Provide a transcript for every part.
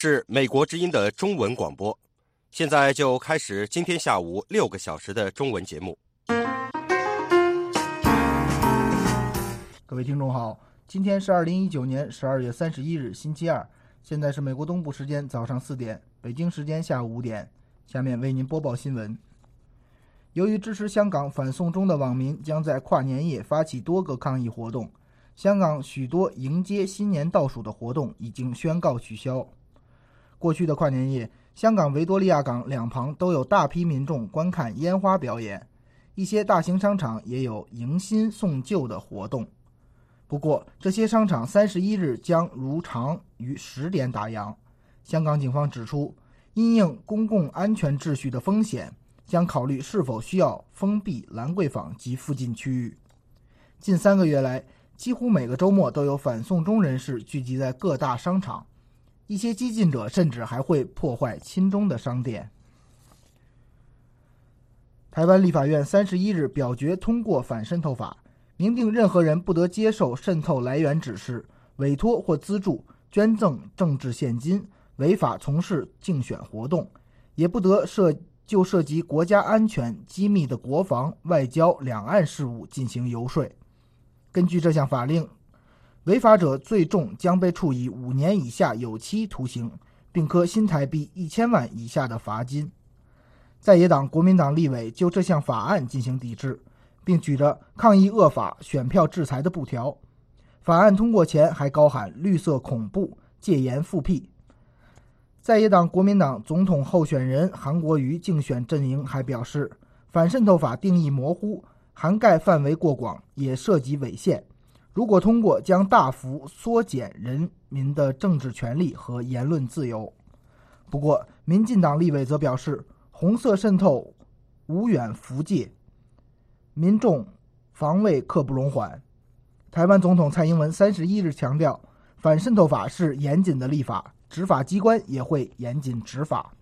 是美国之音的中文广播，现在就开始今天下午6个小时的中文节目。 各位听众好，今天是2019年12月31日星期二，现在是美国东部时间早上4点，北京时间下午5点。下面为您播报新闻。由于支持香港反送中的网民将在跨年夜发起多个抗议活动，香港许多迎接新年倒数的活动已经宣告取消。过去的跨年夜，香港维多利亚港两旁都有大批民众观看烟花表演，一些大型商场也有迎新送旧的活动。不过，这些商场31日将如常于10点打烊。香港警方指出，因应公共安全秩序的风险，将考虑是否需要封闭兰桂坊及附近区域。近3个月来，几乎每个周末都有反送中人士聚集在各大商场，一些激进者甚至还会破坏亲中的商店。台湾立法院31日表决通过反渗透法，明定任何人不得接受渗透来源指示、委托或资助、捐赠政治现金、违法从事竞选活动，也不得就涉及国家安全、机密的国防、外交、两岸事务进行游说。根据这项法令，违法者最重将被处以5年以下有期徒刑，并科新台币1000万以下的罚金。在野党国民党立委就这项法案进行抵制，并举着抗议恶法、选票制裁的布条。法案通过前还高喊绿色恐怖、戒严复辟。在野党国民党总统候选人韩国瑜竞选阵营还表示，反渗透法定义模糊，涵盖范围过广，也涉及违宪，如果通过将大幅缩减人民的政治权利和言论自由。不过民进党立委则表示，红色渗透无远弗届，民众防卫刻不容缓。台湾总统蔡英文31日强调，反渗透法是严谨的立法，执法机关也会严谨执法。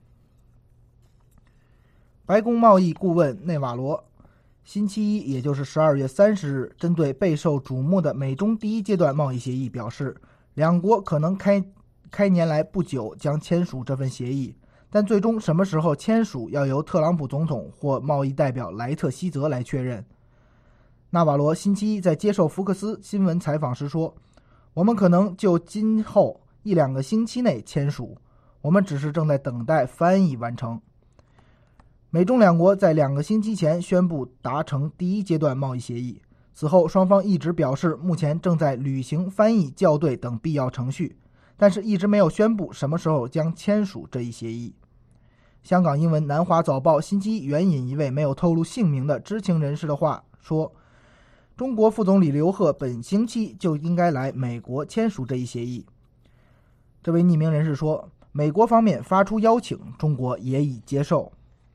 白宫贸易顾问内瓦罗星期一，也就是12月30日，针对备受瞩目的美中第一阶段贸易协议表示，两国可能开年来不久将签署这份协议，但最终什么时候签署要由特朗普总统或贸易代表莱特希泽来确认。纳瓦罗星期一在接受福克斯新闻采访时说，我们可能就今后1-2个星期内签署，我们只是正在等待翻译完成。美中两国在2个星期前宣布达成第一阶段贸易协议，此后双方一直表示目前正在履行翻译、校对等必要程序，但是一直没有宣布什么时候将签署这一协议。香港英文南华早报星期一援引一位没有透露姓名的知情人士的话说，中国副总理刘鹤本星期就应该来美国签署这一协议。这位匿名人士说，美国方面发出邀请，中国也已接受。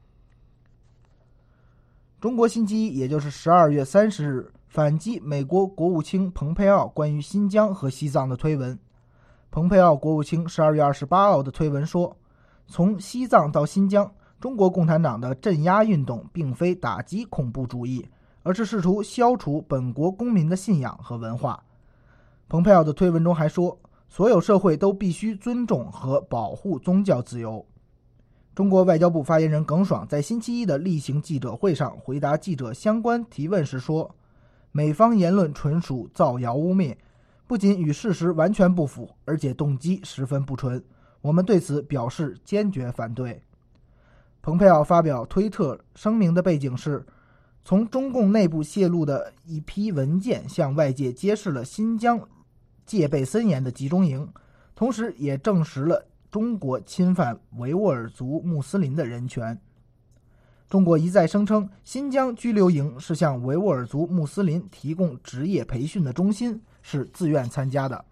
中国星期一，也就是12月30日，反击美国国务卿蓬佩奥关于新疆和西藏的推文。蓬佩奥国务卿12月28号的推文说，从西藏到新疆，中国共产党的镇压运动并非打击恐怖主义，而是试图消除本国公民的信仰和文化。蓬佩奥的推文中还说，所有社会都必须尊重和保护宗教自由。中国外交部发言人耿爽在星期一的例行记者会上回答记者相关提问时说，美方言论纯属造谣污蔑，不仅与事实完全不符，而且动机十分不纯，我们对此表示坚决反对。蓬佩奥发表推特声明的背景是，从中共内部泄露的一批文件向外界揭示了新疆戒备森严的集中营，同时也证实了中国侵犯维吾尔族穆斯林的人权。中国一再声称，新疆拘留营是向维吾尔族穆斯林提供职业培训的中心，是自愿参加的。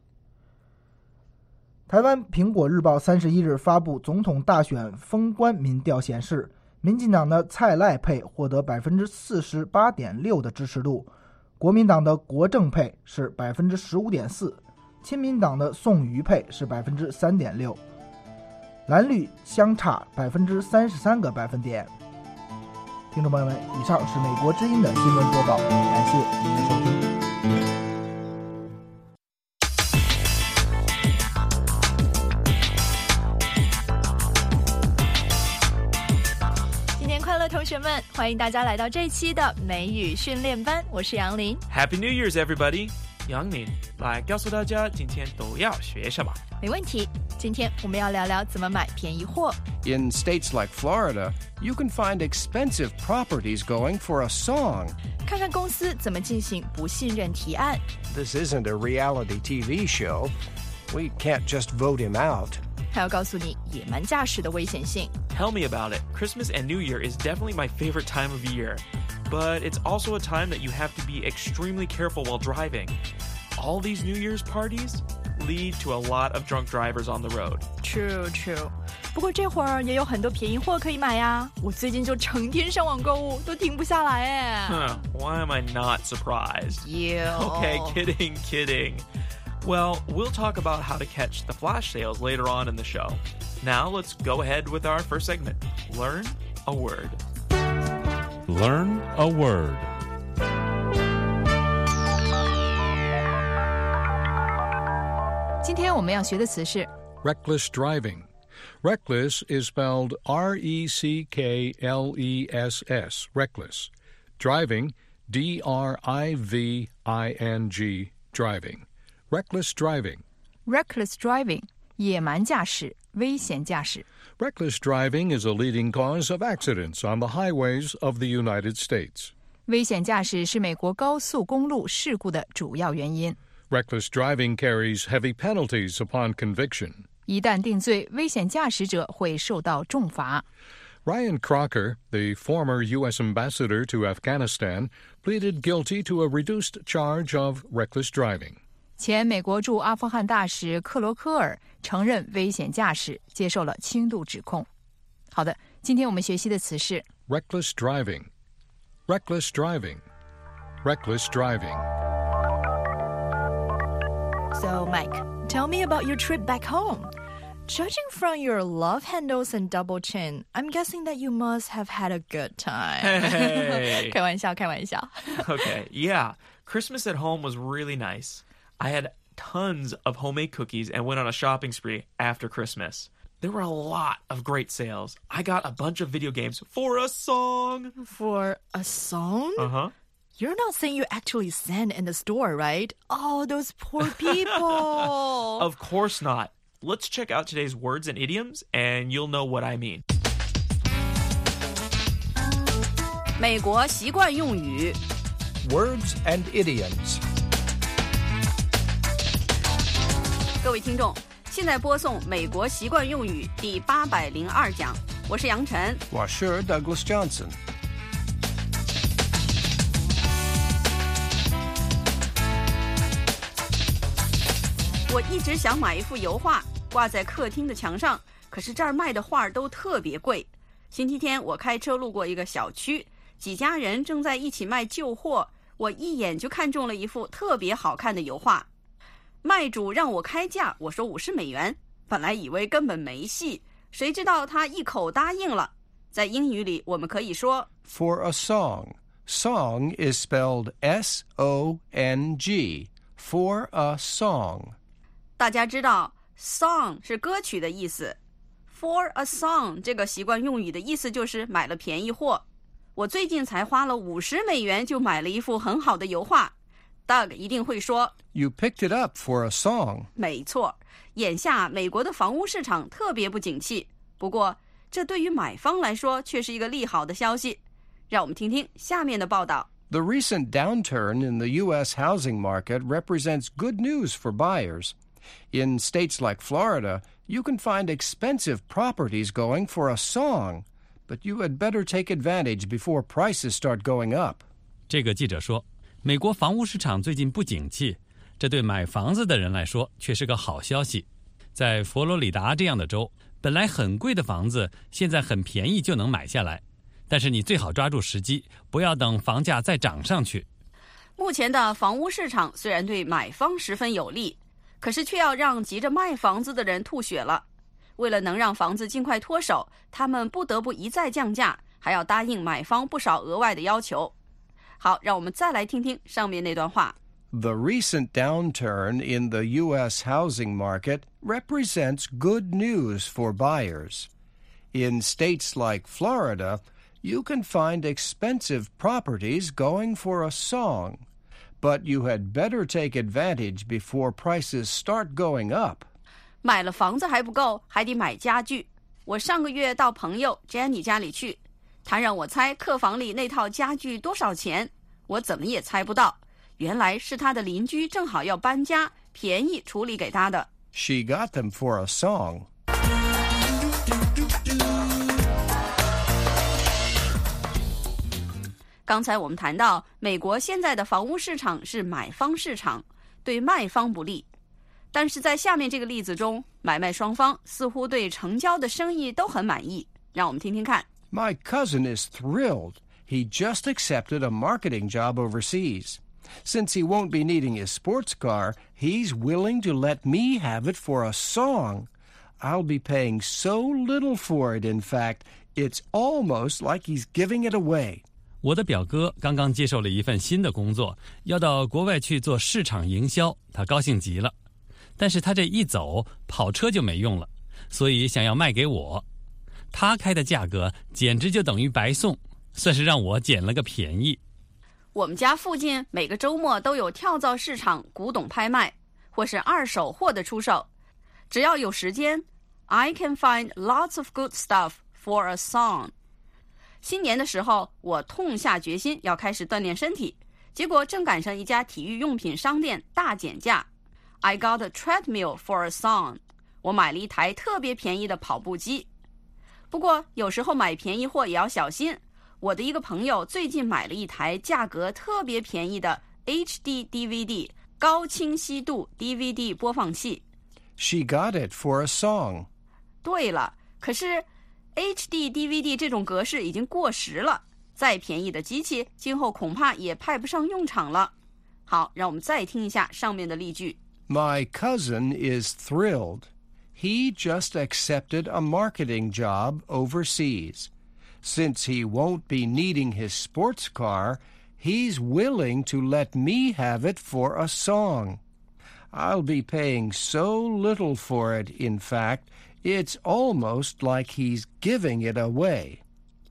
台湾苹果日报31日发布总统大选封关民调显示，民进党的蔡赖配获得 48.6% 的支持度，国民党的国政配是 15.4%， 亲民党的宋瑜配是 3.6%， 蓝绿相差 33个百分点。听众朋友们，以上是美国之音的新闻播报，感谢您的收听。 同学们，欢迎大家来到这一期的美语训练班，我是杨林。 Happy New Year's, everybody! 杨林来告诉大家今天都要学什么。 没问题，今天我们要聊聊怎么买便宜货。 In states like Florida, you can find expensive properties going for a song. 看看公司怎么进行不信任提案。 This isn't a reality TV show. We can't just vote him out. 还要告诉你野蛮驾驶的危险性。 Tell me about it. Christmas and New Year is definitely my favorite time of year. But it's also a time that you have to be extremely careful while driving. All these New Year's parties lead to a lot of drunk drivers on the road. True. 不过这会儿也有很多便宜货可以买呀，我最近就成天上网购物，都停不下来哎。 Why am I not surprised? You. Okay, kidding. Well, we'll talk about how to catch the flash sales later on in the show. Now let's go ahead with our first segment. Learn a word. Learn a word. Today我们要学的词是 Reckless driving. Reckless is spelled R-E-C-K-L-E-S-S, reckless. Driving, D-R-I-V-I-N-G, driving. Reckless driving. reckless driving， 野蛮驾驶、危险驾驶。 Reckless driving is a leading cause of accidents on the highways of the United States. 危险驾驶是美国高速公路事故的主要原因。 Reckless driving carries heavy penalties upon conviction. 一旦定罪，危险驾驶者会受到重罚。 Ryan Crocker, the former U.S. ambassador to Afghanistan, pleaded guilty to a reduced charge of reckless driving. 前美国驻阿富汗大使克罗科尔承认危险驾驶，接受了轻度指控。好的，今天我们学习的词是 Reckless driving. Reckless driving. Reckless driving. So, Mike, tell me about your trip back home. Judging from your love handles and double chin, I'm guessing that you must have had a good time. Hey. 开玩笑。 Okay, yeah. Christmas at home was really nice. I had tons of homemade cookies and went on a shopping spree after Christmas. There were a lot of great sales. I got a bunch of video games for a song. For a song? Uh-huh. You're not saying you actually sang in the store, right? Oh, those poor people. Of course not. Let's check out today's words and idioms, and you'll know what I mean. 美国习惯用语 Words and idioms. 各位听众，现在播送美国习惯用语第802讲，我是杨晨。 我是 Douglas Johnson. 我一直想买一幅油画挂在客厅的墙上，可是这儿卖的画都特别贵。星期天我开车路过一个小区，几家人正在一起卖旧货，我一眼就看中了一幅特别好看的油画。卖主让我开价，我说50美元，本来以为根本没戏，谁知道他一口答应了。在英语里我们可以说 For a song. Song is spelled S-O-N-G. For a song. 大家知道 song 是歌曲的意思， For a song 这个习惯用语的意思就是买了便宜货。我最近才花了50美元就买了一幅很好的油画。 Doug 一定会说 You picked it up for a song. 没错，眼下美国的房屋市场特别不景气，不过这对于买方来说却是一个利好的消息。让我们听听下面的报道。 The recent downturn in the U.S. housing market represents good news for buyers. In states like Florida, you can find expensive properties going for a song, but you had better take advantage before prices start going up. 这个记者说，美国房屋市场最近不景气，这对买房子的人来说却是个好消息。在佛罗里达这样的州，本来很贵的房子现在很便宜就能买下来，但是你最好抓住时机，不要等房价再涨上去。 目前的房屋市场虽然对买方十分有利，可是却要让急着卖房子的人吐血了。为了能让房子尽快脱手，他们不得不一再降价，还要答应买方不少额外的要求。好，让我们再来听听上面那段话。 The recent downturn in the U.S. housing market represents good news for buyers. In states like Florida, you can find expensive properties going for a song, but you had better take advantage before prices start going up. 买了房子还不够，还得买家具。我上个月到朋友 Jenny 家里去，他让我猜客房里那套家具多少钱，我怎么也猜不到。原来是他的邻居正好要搬家，便宜处理给他的。 She got them for a song. 刚才我们谈到，美国现在的房屋市场是买方市场，对卖方不利。但是在下面这个例子中，买卖双方似乎对成交的生意都很满意。让我们听听看。 My cousin is thrilled. He just accepted a marketing job overseas. Since he won't be needing his sports car, he's willing to let me have it for a song. I'll be paying so little for it, in fact, it's almost like he's giving it away. 我的表哥刚刚接受了一份新的工作，要到国外去做市场营销，他高兴极了。但是他这一走，跑车就没用了，所以想要卖给我。他开的价格简直就等于白送，算是让我捡了个便宜。 我们家附近每个周末都有跳蚤市场、古董拍卖，或是二手货的出售。只要有时间 ，I can find lots of good stuff for a song。新年的时候，我痛下决心要开始锻炼身体，结果正赶上一家体育用品商店大减价。I got a treadmill for a song。我买了一台特别便宜的跑步机。不过有时候买便宜货也要小心。我的一个朋友最近买了一台价格特别便宜的 HD DVD 高清晰度 DVD 播放器。 She got it for a song. 对了，可是 HD DVD 这种格式已经过时了，再便宜的机器今后恐怕也派不上用场了。好，让我们再听一下上面的例句。 My cousin is thrilled. He just accepted a marketing job overseas. Since he won't be needing his sports car, he's willing to let me have it for a song. I'll be paying so little for it, in fact, it's almost like he's giving it away.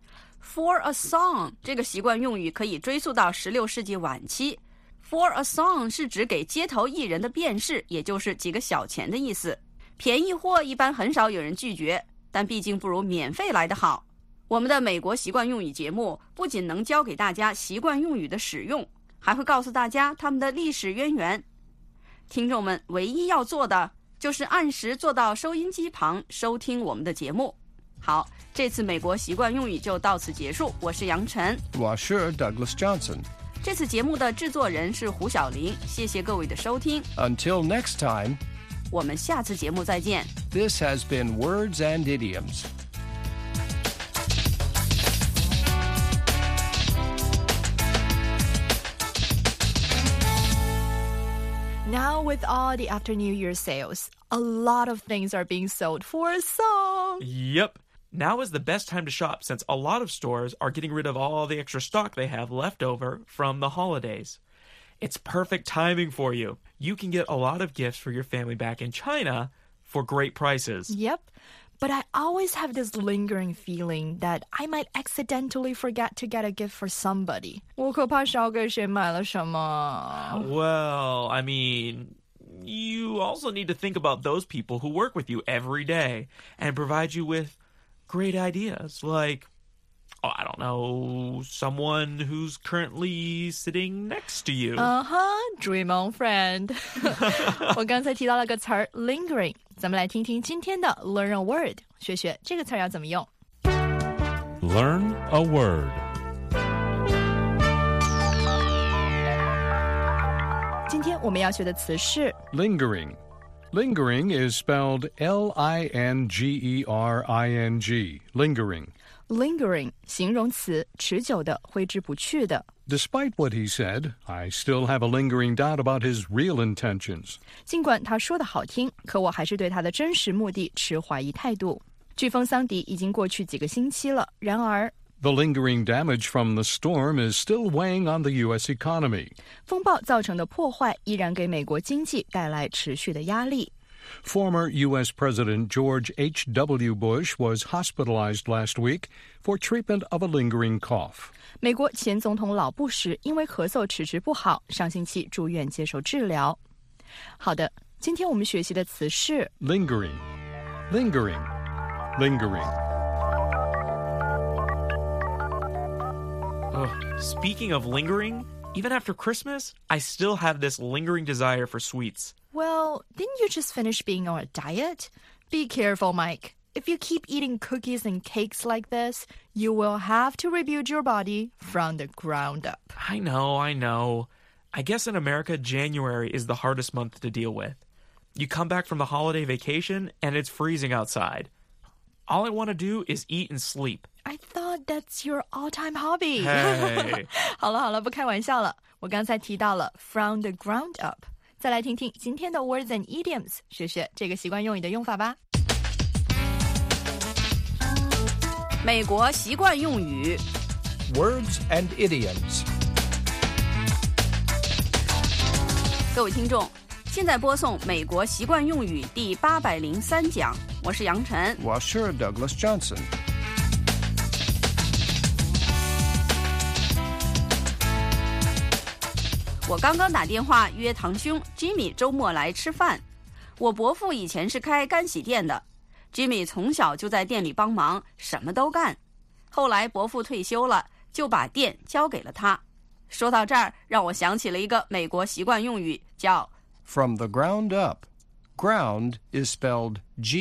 For a song 这个习惯用语可以追溯到16世纪晚期。For a song 是指给街头艺人的便士，也就是几个小钱的意思。便宜货一般很少有人拒绝，但毕竟不如免费来得好。我们的美国习惯用语节目不仅能教给大家习惯用语的使用，还会告诉大家它们的历史渊源。听众们唯一要做的就是按时坐到收音机旁收听我们的节目。好，这次美国习惯用语就到此结束。我是杨晨， 我是 Douglas Johnson。 这次节目的制作人是胡小玲，谢谢各位的收听。 Until next time, 我们下次节目再见。 this has been Words and Idioms. Now, with all the after New Year sales, a lot of things are being sold for a song. Yep. Now is the best time to shop since a lot of stores are getting rid of all the extra stock they have left over from the holidays. It's perfect timing for you. You can get a lot of gifts for your family back in China for great prices. Yep. But I always have this lingering feeling that I might accidentally forget to get a gift for somebody. 我可怕少给谁买了什么。 Well, I mean, you also need to think about those people who work with you every day and provide you with great ideas, like, oh, I don't know, someone who's currently sitting next to you. Dream on, friend. 我刚才提到了个词儿 lingering， 咱们来听听今天的 Learn a Word， 学学这个词儿要怎么用。 Learn a word. 今天我们要学的词是 Lingering. Lingering is spelled L-I-N-G-E-R-I-N-G. Lingering. lingering 形容词，持久的，挥之不去的。 Despite what he said, I still have a lingering doubt about his real intentions. 尽管他说的好听，可我还是对他的真实目的持怀疑态度。飓风桑迪已经过去几个星期了，然而 The lingering damage from the storm is still weighing on the U.S. economy. 风暴造成的破坏依然给美国经济带来持续的压力。 Former U.S. President George H.W. Bush was hospitalized last week for treatment of a lingering cough. 美国前总统老布什因为咳嗽迟迟不好，上星期住院接受治疗。好的，今天我们学习的词是 Lingering, lingering, lingering. Speaking of lingering, even after Christmas, I still have this lingering desire for sweets. Well, didn't you just finish being on a diet? Be careful, Mike. If you keep eating cookies and cakes like this, you will have to rebuild your body from the ground up. I know. I guess in America, January is the hardest month to deal with. You come back from the holiday vacation, and it's freezing outside. All I want to do is eat and sleep. I thought that's your all-time hobby. Hey. 好了，不开玩笑了。我刚才提到了 from the ground up。再来听听今天的 words and idioms， 学学这个习惯用语的用法吧。 美国习惯用语 Words and idioms. 各位听众，现在播送美国习惯用语第803讲，我是杨晨， 我是 Douglas Johnson. 我刚刚打电话约堂兄 Jimmy 周末来吃饭。我伯父以前是开干洗店的， Jimmy 从小就在店里帮忙，什么都干。后来伯父退休了，就把店交给了他。说到这儿，让我想起了一个美国习惯用语，叫 From the ground up. Ground is spelled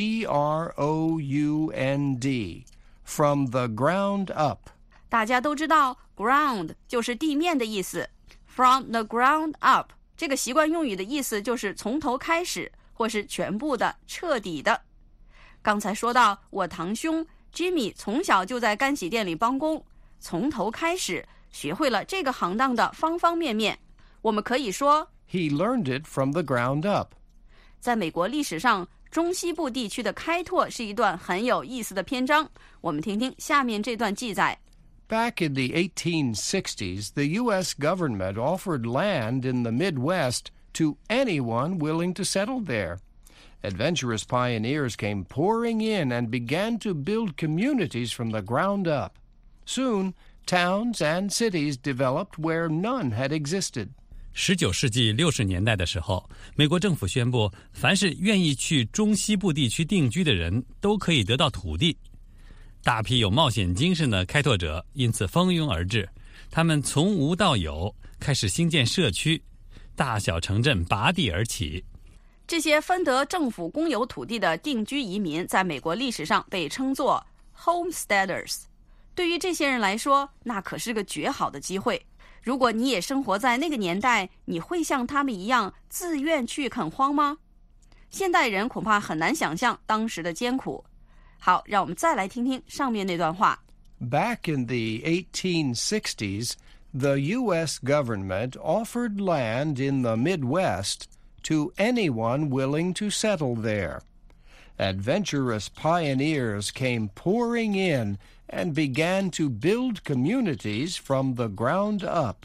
G-R-O-U-N-D. From the ground up. 大家都知道 ground 就是地面的意思。From the ground up 这个习惯用语的意思就是从头开始，或是全部的、彻底的。刚才说到我堂兄 Jimmy 从小就在干洗店里帮工，从头开始学会了这个行当的方方面面。我们可以说 He learned it from the ground up. 在美国历史上，中西部地区的开拓是一段很有意思的篇章。我们听听下面这段记载。 Back in the 1860s, the U.S. government offered land in the Midwest to anyone willing to settle there. Adventurous pioneers came pouring in and began to build communities from the ground up. Soon, towns and cities developed where none had existed. 19世纪60年代的时候，美国政府宣布，凡是愿意去中西部地区定居的人都可以得到土地。大批有冒险精神的开拓者因此蜂拥而至，他们从无到有，开始兴建社区，大小城镇拔地而起。 这些分得政府公有土地的定居移民在美国历史上被称作 homesteaders。 对于这些人来说，那可是个绝好的机会。如果你也生活在那个年代，你会像他们一样自愿去垦荒吗？现代人恐怕很难想象当时的艰苦。好，让我们再来听听上面那段话。 Back in the 1860s, the U.S. government offered land in the Midwest to anyone willing to settle there. Adventurous pioneers came pouring in and began to build communities from the ground up.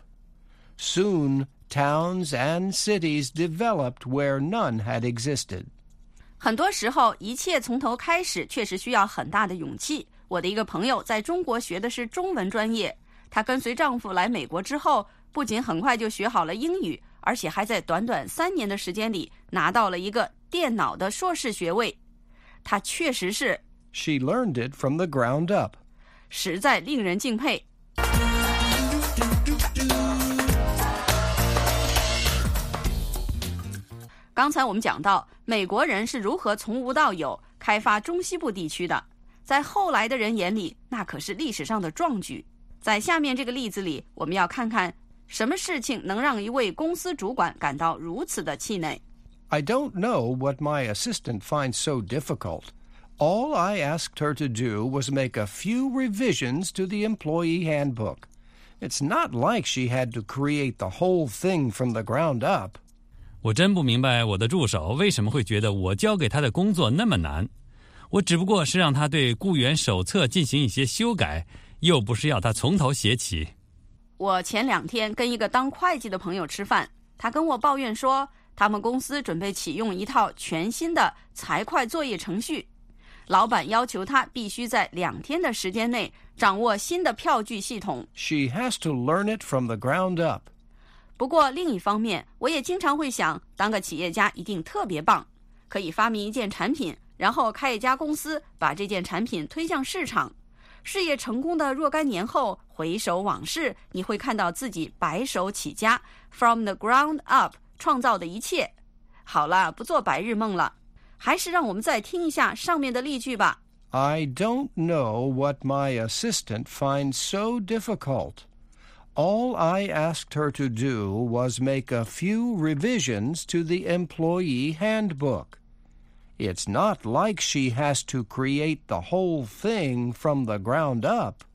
Soon, towns and cities developed where none had existed. 很多时候，一切从头开始确实需要很大的勇气。我的一个朋友在中国学的是中文专业，她跟随丈夫来美国之后，不仅很快就学好了英语，而且还在短短3年的时间里拿到了一个电脑的硕士学位。她确实是 She learned it from the ground up. 实在令人敬佩。刚才我们讲到美国人是如何从无到有开发中西部地区的，在后来的人眼里，那可是历史上的壮举。在下面这个例子里，我们要看看什么事情能让一位公司主管感到如此的气馁。 I don't know what my assistant finds so difficult. All I asked her to do was make a few revisions to the employee handbook. It's not like she had to create the whole thing from the ground up. 我真不明白我的助手为什么会觉得我交给他的工作那么难。我只不过是让他对雇员手册进行一些修改，又不是要他从头写起。 我前2天跟一个当会计的朋友吃饭，他跟我抱怨说， 他们公司准备启用一套全新的财会作业程序。老板要求他必须在2天的时间内掌握新的票据系统。 She has to learn it from the ground up. 不过另一方面，我也经常会想，当个企业家一定特别棒，可以发明一件产品，然后开一家公司，把这件产品推向市场。事业成功的若干年后，回首往事，你会看到自己白手起家 from the ground up 创造的一切。好了，不做白日梦了，还是让我们再听一下上面的例句吧。 I don't know what my assistant finds so difficult. All I asked her to do was make a few revisions to the employee handbook. It's not like she has to create the whole thing from the ground up.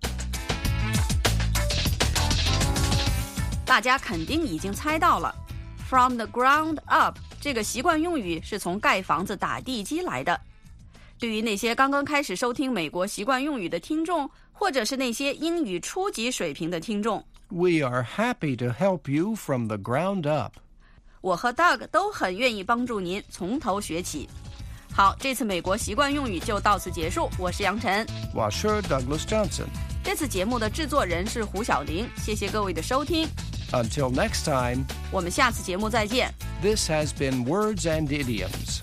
大家肯定已经猜到了 ，from the ground up 这个习惯用语是从盖房子打地基来的。对于那些刚刚开始收听美国习惯用语的听众，或者是那些英语初级水平的听众， We are happy to help you from the ground up. 我和 Doug 都很愿意帮助您从头学起。好，这次美国习惯用语就到此结束。我是杨晨， 我是 Douglas Johnson. 这次节目的制作人是胡小玲。谢谢各位的收听， Until next time, 我们下次节目再见。 this has been Words and Idioms.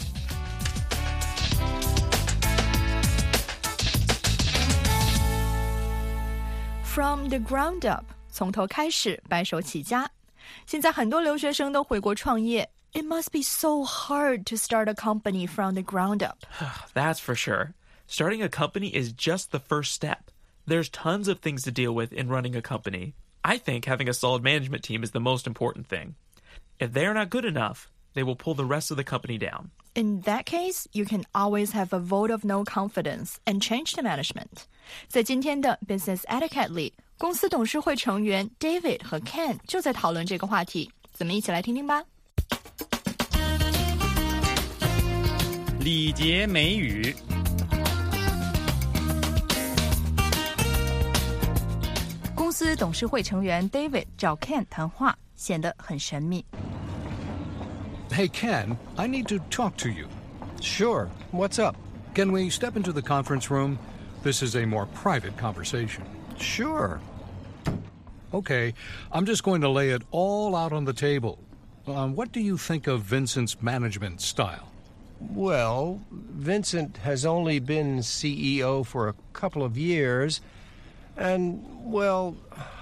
From the ground up， 从头开始，白手起家。现在很多留学生都回国创业。It must be so hard to start a company from the ground up. That's for sure. Starting a company is just the first step. There's tons of things to deal with in running a company. I think having a solid management team is the most important thing. If they're not good enough, they will pull the rest of the company down. In that case, you can always have a vote of no confidence and change the management. 在今天的 Business Etiquette 里，公司董事会成员 David 和 Ken 就在讨论这个话题。咱们一起来听听吧。 礼节美语。 公司董事会成员 David 找 Ken 谈话，显得很神秘。 Hey, Ken, I need to talk to you. Sure. What's up? Can we step into the conference room? This is a more private conversation. Sure. Okay, I'm just going to lay it all out on the table. What do you think of Vincent's management style? Well, Vincent has only been CEO for a couple of years, and, well,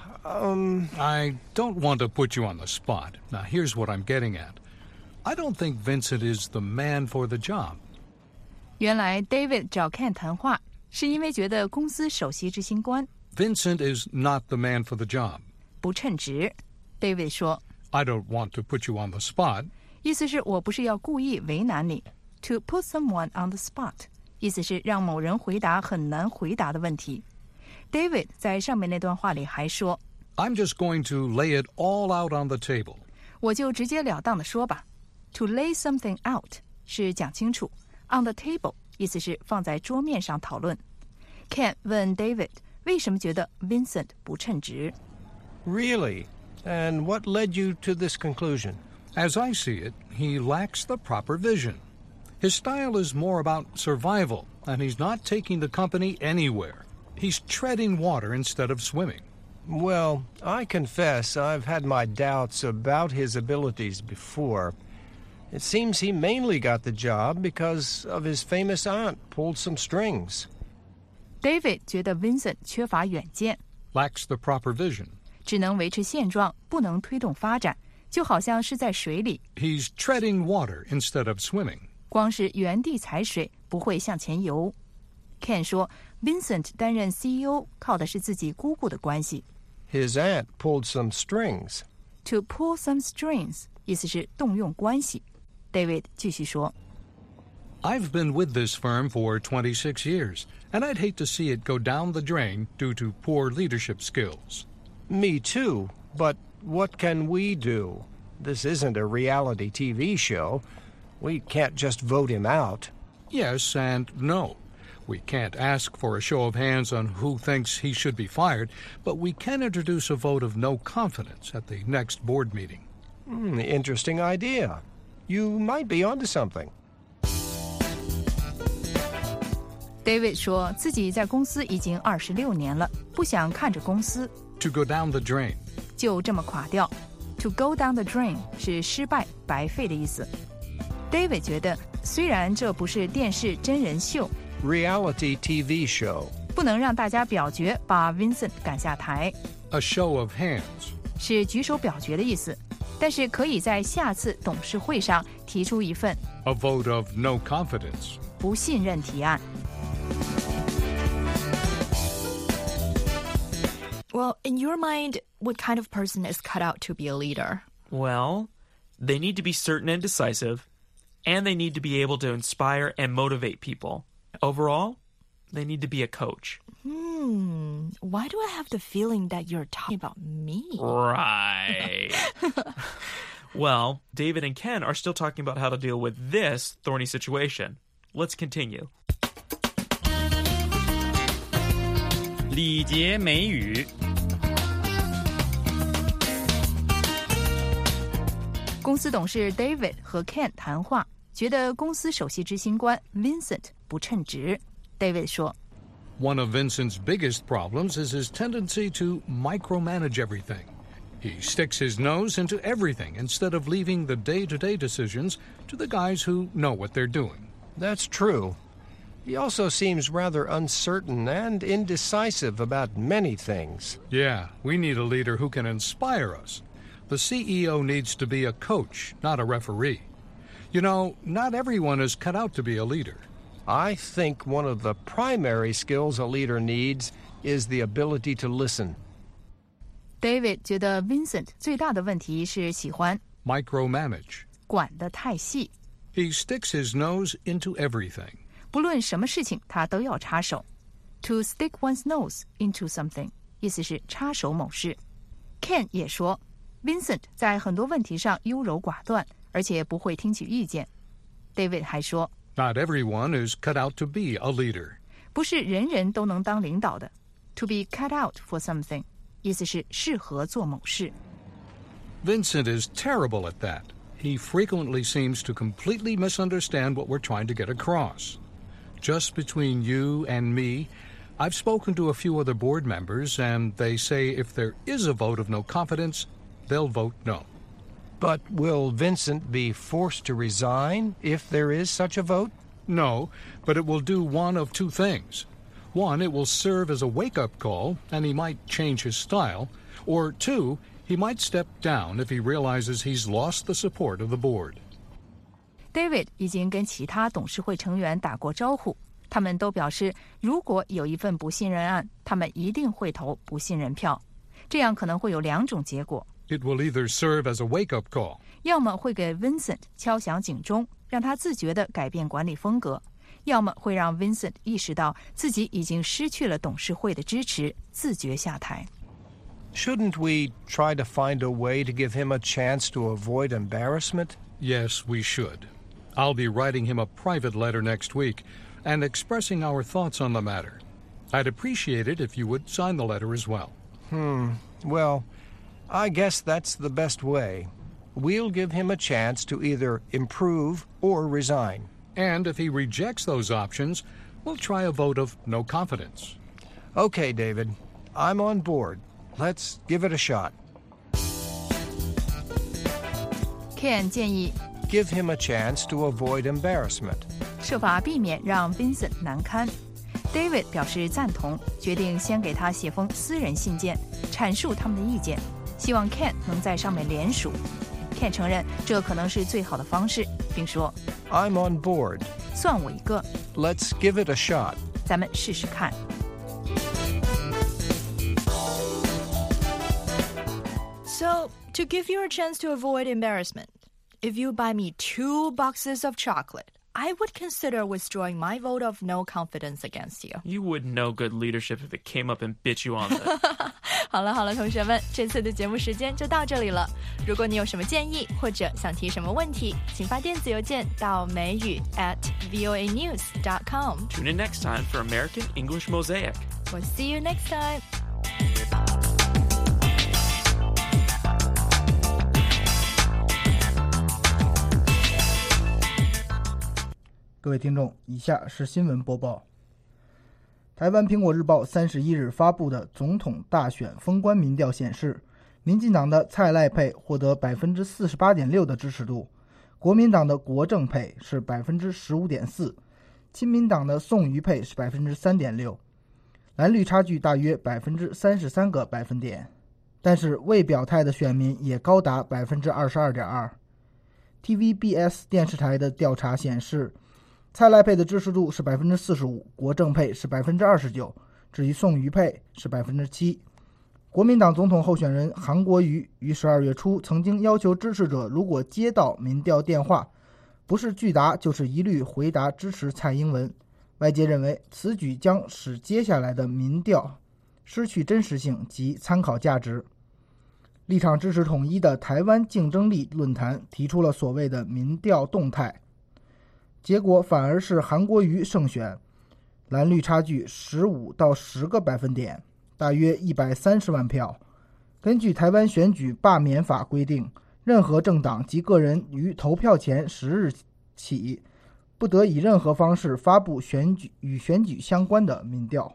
I don't want to put you on the spot. Now, here's what I'm getting at. I don't think Vincent is the man for the job. 原来 David 找 Ken 谈话，是因为觉得公司首席执行官 Vincent is not the man for the job. 不称职。David 说 I don't want to put you on the spot. 意思是我不是要故意为难你。To put someone on the spot 意思是让某人回答很难回答的问题。David 在上面那段话里还说 I'm just going to lay it all out on the table. 我就直截了当的说吧。To lay something out 是讲清楚。On the table 意思是放在桌面上讨论。Ken 问 David 为什么觉得 Vincent 不称职。 Really? And what led you to this conclusion? As I see it, he lacks the proper vision. His style is more about survival, and he's not taking the company anywhere. He's treading water instead of swimming. Well, I confess I've had my doubts about his abilities before. It seems he mainly got the job because of his famous aunt pulled some strings. David 觉得 Vincent 缺乏远见， Lacks the proper vision. 只能维持现状，不能推动发展，就好像是在水里， He's treading water instead of swimming. 光是原地踩水，不会向前游。Ken 说 ，Vincent 担任 CEO 靠的是自己姑姑的关系。 His aunt pulled some strings. To pull some strings 意思是动用关系。David 继续说 I've been with this firm for 26 years, and I'd hate to see it go down the drain due to poor leadership skills. Me too, but what can we do? This isn't a reality TV show. We can't just vote him out. Yes and no. We can't ask for a show of hands on who thinks he should be fired, but we can introduce a vote of no confidence at the next board meeting. Interesting idea. You might be onto something. David 说自己在公司已经26年了，不想看着公司 To go down the drain. 就这么垮掉。To go down the drain 是失败、白费的意思。David 觉得，虽然这不是电视真人秀， Reality TV show. 不能让大家表决把 Vincent 赶下台， A show of hands. 是举手表决的意思，但是可以在下次董事会上提出一份 A vote of no confidence. 不信任提案。 Well, in your mind, what kind of person is cut out to be a leader? Well, they need to be certain and decisive, and they need to be able to inspire and motivate people. Overall, they need to be a coach. Why do I have the feeling that you're talking about me? Right. Well, David and Ken are still talking about how to deal with this thorny situation. Let's continue. 礼节美语。 公司董事 David 和 Ken 谈话，觉得公司首席执行官 Vincent 不称职。David 说 One of Vincent's biggest problems is his tendency to micromanage everything. He sticks his nose into everything instead of leaving the day-to-day decisions to the guys who know what they're doing. That's true. He also seems rather uncertain and indecisive about many things. Yeah, we need a leader who can inspire us. The CEO needs to be a coach, not a referee. You know, not everyone is cut out to be a leader. I think one of the primary skills a leader needs is the ability to listen. David 觉得 Vincent 最大的问题是喜欢 Micromanage. 管得太细， He sticks his nose into everything. 不论什么事情他都要插手。To stick one's nose into something 意思是插手某事。Ken 也说 Vincent 在很多问题上优柔寡断，而且不会听取意见。David 还说 Not everyone is cut out to be a leader. 不是人人都能当领导的。To be cut out for something 意思是适合做某事。 Vincent is terrible at that. He frequently seems to completely misunderstand what we're trying to get across. Just between you and me, I've spoken to a few other board members, and they say if there is a vote of no confidence, they'll vote no. But will Vincent be forced to resign if there is such a vote? No, but it will do one of two things. One, it will serve as a wake-up call, and he might change his style. Or two, he might step down if he realizes he's lost the support of the board. David 已经跟其他董事会成员打过招呼，他们都表示，如果有一份不信任案，他们一定会投不信任票。这样可能会有两种结果。 It will either serve as a wake-up call. 要么会给 Vincent 敲响警钟，让他自觉地改变管理风格；要么会让 Vincent 意识到自己已经失去了董事会的支持，自觉下台。 Shouldn't we try to find a way to give him a chance to avoid embarrassment? Yes, we should. I'll be writing him a private letter next week and expressing our thoughts on the matter. I'd appreciate it if you would sign the letter as well. Well, I guess that's the best way. We'll give him a chance to either improve or resign. And if he rejects those options, we'll try a vote of no confidence. Okay, David. I'm on board. Let's give it a shot. Ken 建议 Give him a chance to avoid embarrassment. 设法避免让 Vincent 难堪。David 表示赞同，决定先给他写封私人信件，阐述他们的意见，希望 Ken 能在上面联署。Ken 承认这可能是最好的方式，并说 I'm on board. 算我一个， Let's give it a shot. 咱们试试看。 So, to give you a chance to avoid embarrassment, if you buy me 2 boxes of chocolate, I would consider withdrawing my vote of no confidence against you. You wouldn't know good leadership if it came up and bit you on the... 好了，同学们，这次的节目时间就到这里了。如果你有什么建议或者想提什么问题，请发电子邮件到美语@voanews.com. Tune in next time for American English Mosaic. We'll see you next time. 各位听众，以下是新闻播报。台湾苹果日报31日发布的总统大选封关民调显示，民进党的蔡赖配获得 48.6% 的支持度，国民党的国政配是 15.4%， 亲民党的宋瑜配是 3.6%， 蓝绿差距大约 33个百分点，但是未表态的选民也高达 22.2%。 TVBS 电视台的调查显示，蔡赖配的支持度是 45%， 国政配是 29%， 至于宋瑜配是 7%。 国民党总统候选人韩国瑜于12月初曾经要求支持者如果接到民调电话，不是拒答就是一律回答支持蔡英文。外界认为此举将使接下来的民调失去真实性及参考价值。立场支持统一的台湾竞争力论坛提出了所谓的民调动态，结果反而是韩国瑜胜选，蓝绿差距15到10个百分点，大约130万票。根据台湾选举罢免法规定，任何政党及个人于投票前10日起不得以任何方式发布与选举相关的民调。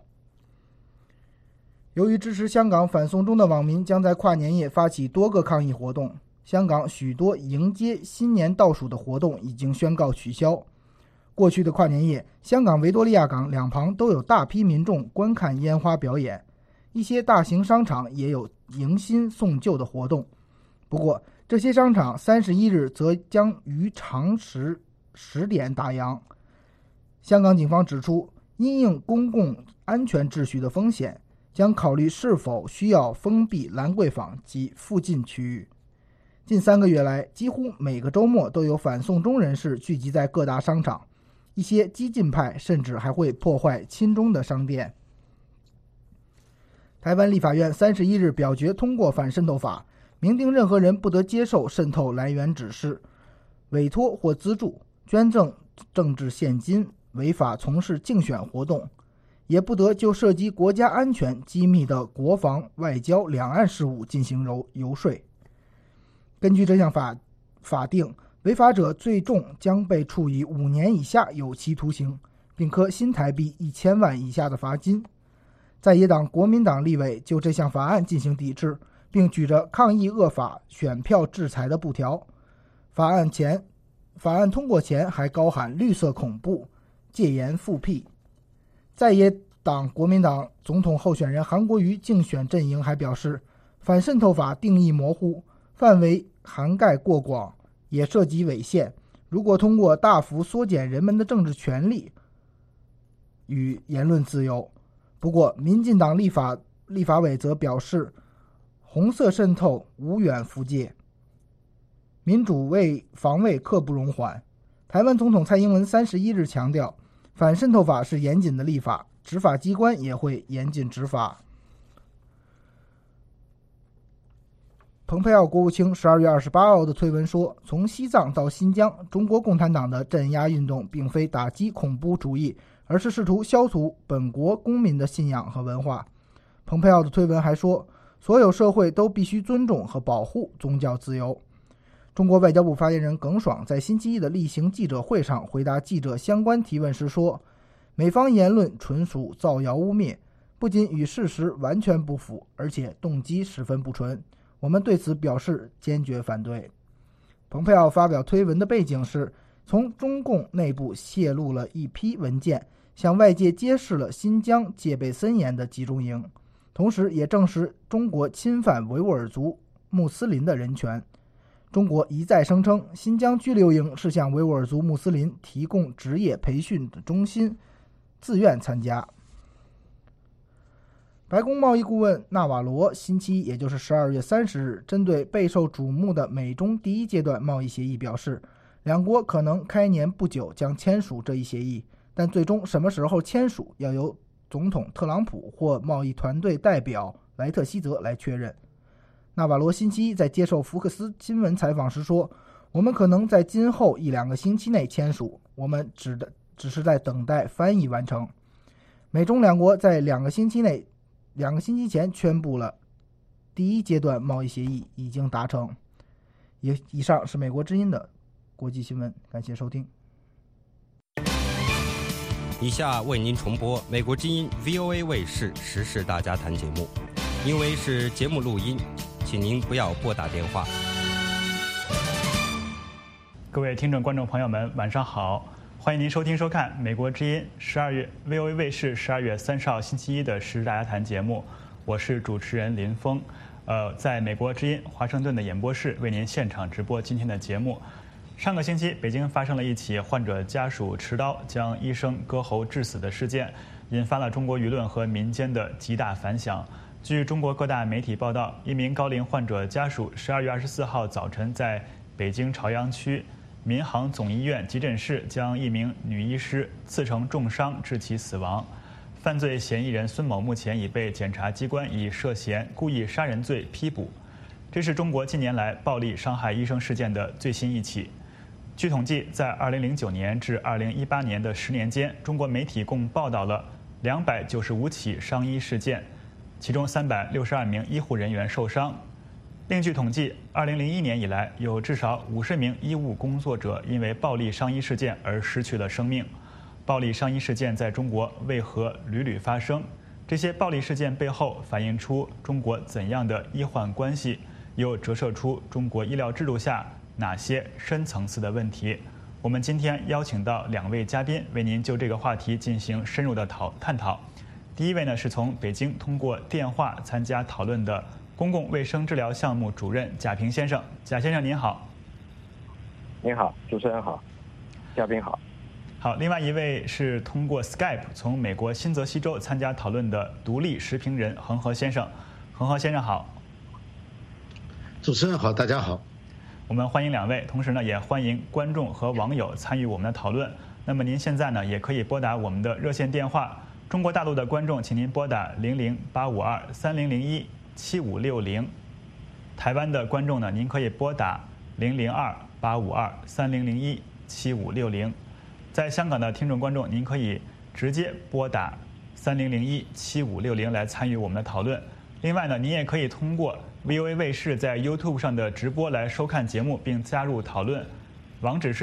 由于支持香港反送中的网民将在跨年夜发起多个抗议活动，香港许多迎接新年倒数的活动已经宣告取消。过去的跨年夜，香港维多利亚港两旁都有大批民众观看烟花表演，一些大型商场也有迎新送旧的活动。不过，这些商场31日则将于常时10点打烊。香港警方指出，因应公共安全秩序的风险，将考虑是否需要封闭兰桂坊及附近区域。近3个月来，几乎每个周末都有反送中人士聚集在各大商场，一些激进派甚至还会破坏亲中的商店。台湾立法院31日表决通过反渗透法，明定任何人不得接受渗透来源指示、委托或资助、捐赠政治现金、违法从事竞选活动，也不得就涉及国家安全机密的国防、外交、两岸事务进行游说。根据这项法定，违法者最重将被处以5年以下有期徒刑，并科新台币1000万以下的罚金。在野党国民党立委就这项法案进行抵制，并举着抗议恶法、选票制裁的布条。法案通过前还高喊绿色恐怖、戒严复辟。在野党国民党总统候选人韩国瑜竞选阵营还表示，反渗透法定义模糊，范围涵盖过广，也涉及违宪，如果通过大幅缩减人们的政治权利与言论自由。不过民进党立法委则表示，红色渗透无远弗届，民主防卫刻不容缓。台湾总统蔡英文31日强调，反渗透法是严谨的立法，执法机关也会严谨执法。蓬佩奥国务卿12月28号的推文说，从西藏到新疆，中国共产党的镇压运动并非打击恐怖主义，而是试图消除本国公民的信仰和文化。蓬佩奥的推文还说，所有社会都必须尊重和保护宗教自由。中国外交部发言人耿爽在星期一的例行记者会上回答记者相关提问时说，美方言论纯属造谣污蔑，不仅与事实完全不符，而且动机十分不纯，我们对此表示坚决反对。蓬佩奥发表推文的背景是，从中共内部泄露了一批文件，向外界揭示了新疆戒备森严的集中营，同时也证实中国侵犯维吾尔族穆斯林的人权。中国一再声称，新疆拘留营是向维吾尔族穆斯林提供职业培训的中心，自愿参加。白宫贸易顾问纳瓦罗星期一，也就是12月30日，针对备受瞩目的美中第一阶段贸易协议表示，两国可能开年不久将签署这一协议，但最终什么时候签署要由总统特朗普或贸易团队代表莱特希泽来确认。纳瓦罗星期一在接受福克斯新闻采访时说，我们可能在今后1-2个星期内签署，我们只是在等待翻译完成。美中两国在2个星期前宣布了第一阶段贸易协议已经达成。以上是美国之音的国际新闻，感谢收听。 以下为您重播美国之音 VOA 卫视时事大家谈节目，因为是节目录音，请您不要拨打电话。 各位听众观众朋友们，晚上好，欢迎您收听收看美国之音VOA 卫视12月30号星期一的时事大家谈节目，我是主持人林峰。在美国之音华盛顿的演播室为您现场直播今天的节目。上个星期，北京发生了一起患者家属持刀将医生割喉致死的事件，引发了中国舆论和民间的极大反响。据中国各大媒体报道，一名高龄患者家属12月24号早晨在北京朝阳区民航总医院急诊室将一名女医师刺成重伤，致其死亡。犯罪嫌疑人孙某目前已被检察机关以涉嫌故意杀人罪批捕。这是中国近年来暴力伤害医生事件的最新一起。据统计，在2009年至2018年的10年间，中国媒体共报道了295起伤医事件，其中362名医护人员受伤。另据统计，2001年以来，有至少50名医务工作者因为暴力伤医事件而失去了生命。暴力伤医事件在中国为何屡屡发生？这些暴力事件背后反映出中国怎样的医患关系，又折射出中国医疗制度下哪些深层次的问题？我们今天邀请到2位嘉宾，为您就这个话题进行深入的探讨。第一位呢，是从北京通过电话参加讨论的公共卫生治疗项目主任贾平先生。贾先生您好。 您好，主持人好，嘉宾好。 好，另外一位是通过 Skype 从美国新泽西州参加讨论的独立时评人恒河先生。恒河先生好。 主持人好，大家好。 我们欢迎2位，同时呢，也欢迎观众和网友参与我们的讨论。那么您现在呢，也可以拨打我们的热线电话。中国大陆的观众，请您拨打0085230017560。台湾的观众呢，您可以拨打002-852-3001-7560。在香港的听众观众，您可以直接拨打3001-7560来参与我们的讨论。另外呢，您也可以通过VOA 卫视在 YouTube 上的直播来收看节目并加入讨论，网址是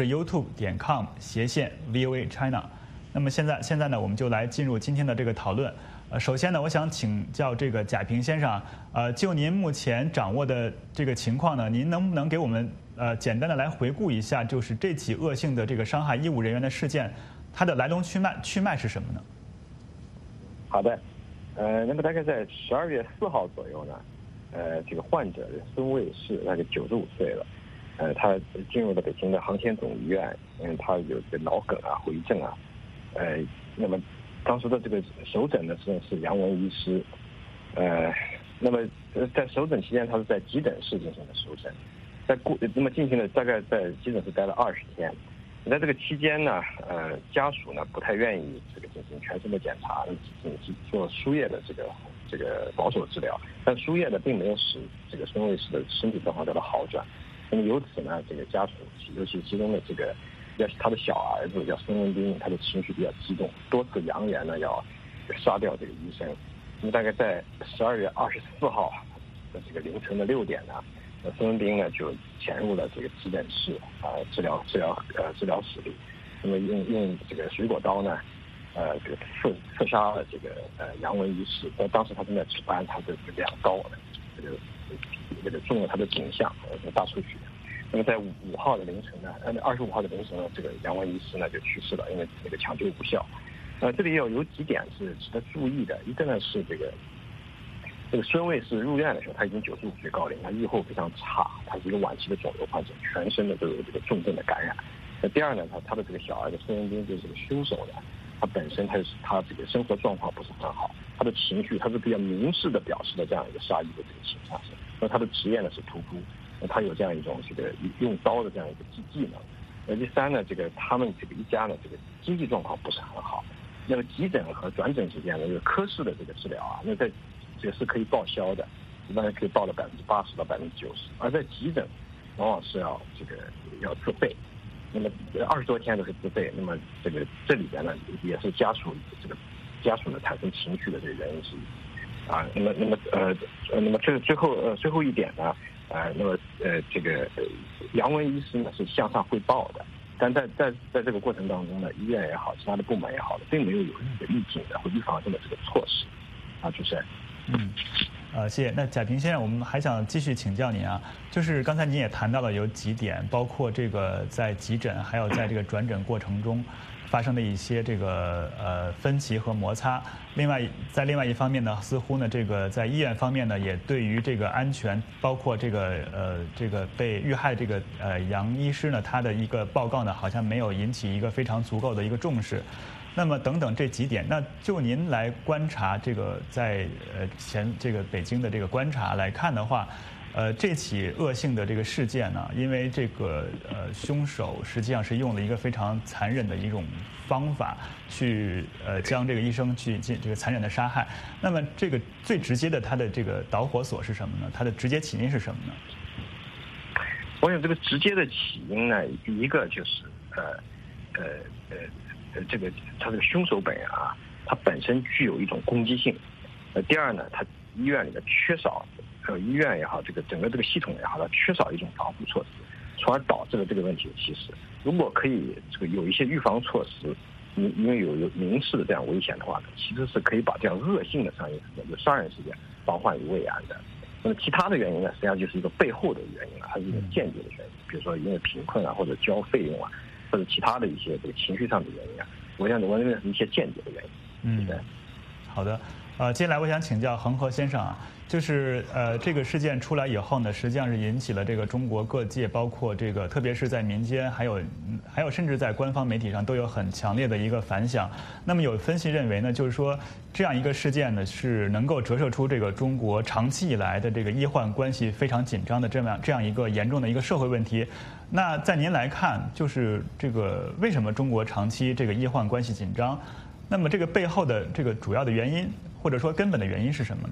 youtube.com/VOA China。那么现在呢，我们就来进入今天的这个讨论。首先呢，我想请教这个贾平先生，就您目前掌握的这个情况呢，您能不能给我们简单的来回顾一下，就是这起恶性的这个伤害医务人员的事件，它的来龙去脉是什么呢？ 好的，那么大概在12月4号左右呢，这个患者孙卫士大概95岁了，他进入了北京的航天总医院，因为他有这个脑梗啊、回症啊，那么当时的这个首诊呢是杨文医师，那么在首诊期间，他是在急诊室进行的首诊，那么进行了大概在急诊室待了20天。在这个期间呢，家属呢不太愿意这个进行全身的检查，只做输液的这个保守治疗，但输液呢并没有使这个孙卫士的身体状况得到好转。那么由此呢，这个家属尤其其中的这个他的小儿子叫孙文斌，他的情绪比较激动，多次扬言呢要杀掉这个医生。那么大概在12月24号的这个凌晨的6点呢，孙文斌呢就潜入了这个急诊室治疗室里，那么用这个水果刀呢，这个刺杀了这个杨文医师。当时他正在值班，他的2刀这个中了他的颈项，大出血。那么在5号的凌晨呢，25号的凌晨呢，这个杨文医师呢就去世了，因为这个抢救无效。这里有几点是值得注意的，一个呢是这个孙卫士入院的时候，他已经95岁高龄，他预后非常差，他是一个晚期的肿瘤患者，全身的都有这个重症的感染。第二呢，他的这个小儿子孙文斌就是这个凶手呢，他本身他这个生活状况不是很好，他的情绪他是比较明示的表示了这样一个杀医的这个倾向性。那他的职业呢是屠夫，他有这样一种这个用刀的这样一个技能。第三呢，这个他们这个一家呢，这个经济状况不是很好。那么急诊和转诊之间的这个科室的这个治疗啊，那在这个是可以报销的，一般可以报到80%到90%，而在急诊往往是要自费。那么20多天都是自费，那么这里边呢也是家属呢产生情绪的这个原因之一啊。那么这最后一点呢，这个杨文医师呢是向上汇报的， 但在这个过程当中呢，医院也好，其他的部门也好，并没有一个预警的或预防性的这个措施啊，主持人。 谢谢。那贾平先生，我们还想继续请教您啊，就是刚才您也谈到了有几点，包括这个在急诊还有在这个转诊过程中发生的一些这个分歧和摩擦。另外一方面呢，似乎呢这个在医院方面呢，也对于这个安全，包括这个被遇害这个杨医师呢，他的一个报告呢，好像没有引起一个非常足够的一个重视。那么等等这几点，那就您来观察这个在这个北京的这个观察来看的话，这起恶性的这个事件呢，因为这个凶手实际上是用了一个非常残忍的一种方法去将这个医生去这个残忍的杀害。那么这个最直接的他的这个导火索是什么呢？他的直接起因是什么呢？ 我想这个直接的起因呢，第一个就是这个他这个凶手本人啊，他本身具有一种攻击性。第二呢，他医院里面缺少，医院也好，这个整个这个系统也好，它缺少一种防护措施，从而导致了这个问题的起始。如果可以这个有一些预防措施，因为有明示的这样危险的话呢，其实是可以把这样恶性的杀人事件防患于未然的。那么其他的原因呢，实际上就是一个背后的原因啊，它是一个间接的原因，比如说因为贫困啊，或者交费用啊，或者其他的一些这个情绪上的原因啊，我认为是一些间接的原因。 好的。接下来我想请教恒河先生啊，就是这个事件出来以后呢，实际上是引起了这个中国各界，包括这个特别是在民间，还有甚至在官方媒体上都有很强烈的一个反响。那么有分析认为呢，就是说这样一个事件呢，是能够折射出这个中国长期以来的这个医患关系非常紧张的这样一个严重的一个社会问题。那在您来看，就是这个为什么中国长期这个医患关系紧张？那么这个背后的这个主要的原因，或者说根本的原因是什么呢？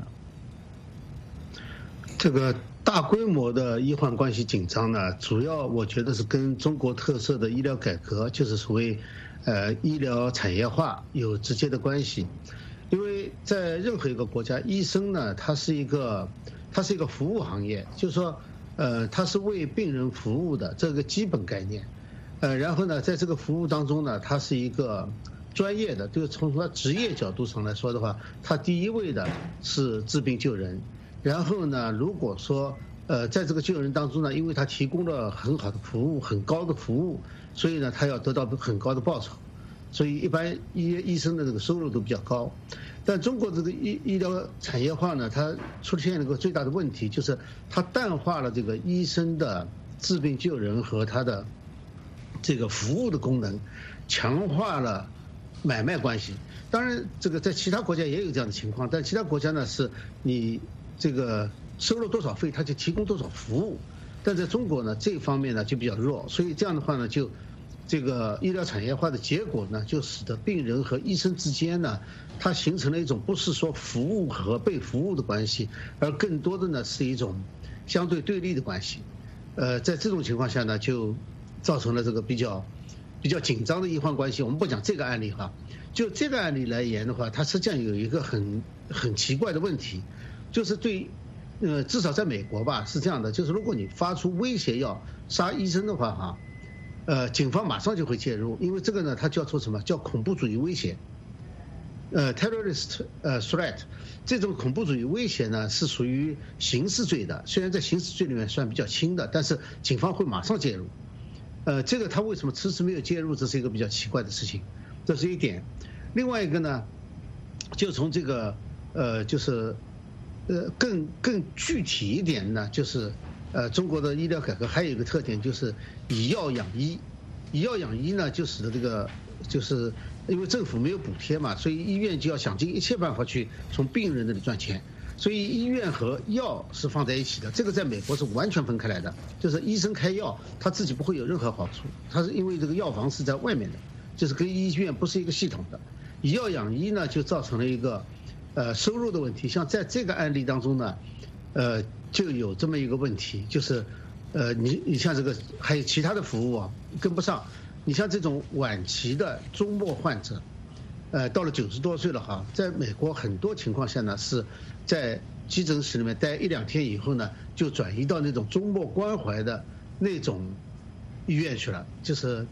这个大规模的医患关系紧张呢，主要我觉得是跟中国特色的医疗改革，就是所谓医疗产业化有直接的关系。因为在任何一个国家，医生呢，他是一个服务行业，就是说他是为病人服务的这个基本概念。然后呢，在这个服务当中呢，他是一个专业的，就是从他职业角度上来说的话，他第一位的是治病救人。然后呢，如果说在这个救人当中呢，因为他提供了很好的服务，很高的服务，所以呢，他要得到很高的报酬，所以一般医生的这个收入都比较高。但中国这个医疗产业化呢，它出现了一个最大的问题，就是它淡化了这个医生的治病救人和他的这个服务的功能，强化了买卖关系。当然这个在其他国家也有这样的情况，但其他国家呢，是你这个收了多少费，他就提供多少服务。但在中国呢，这方面呢就比较弱，所以这样的话呢，就这个医疗产业化的结果呢，就使得病人和医生之间呢，它形成了一种不是说服务和被服务的关系，而更多的呢是一种相对对立的关系。在这种情况下呢，就造成了这个比较紧张的医患关系。我们不讲这个案例哈，就这个案例来言的话，它实际上有一个很奇怪的问题，就是至少在美国吧是这样的，就是如果你发出威胁要杀医生的话哈，警方马上就会介入，因为这个呢它叫做什么？叫恐怖主义威胁。terrorist threat， 这种恐怖主义威胁呢是属于刑事罪的，虽然在刑事罪里面算比较轻的，但是警方会马上介入。这个他为什么迟迟没有介入，这是一个比较奇怪的事情，这是一点。另外一个呢，就从这个就是更具体一点呢，就是中国的医疗改革还有一个特点，就是以药养医。以药养医呢，就使得这个就是因为政府没有补贴嘛，所以医院就要想尽一切办法去从病人那里赚钱。所以医院和药是放在一起的，这个在美国是完全分开来的，就是医生开药他自己不会有任何好处，他是因为这个药房是在外面的，就是跟医院不是一个系统的。以药养医呢，就造成了一个收入的问题。像在这个案例当中呢，就有这么一个问题，就是你像这个还有其他的服务啊跟不上。你像这种晚期的终末患者，到了90多岁了哈，在美国很多情况下呢，是在急诊室里面待1-2天以后呢，就转移到那种终末关怀的那种医院去了，就是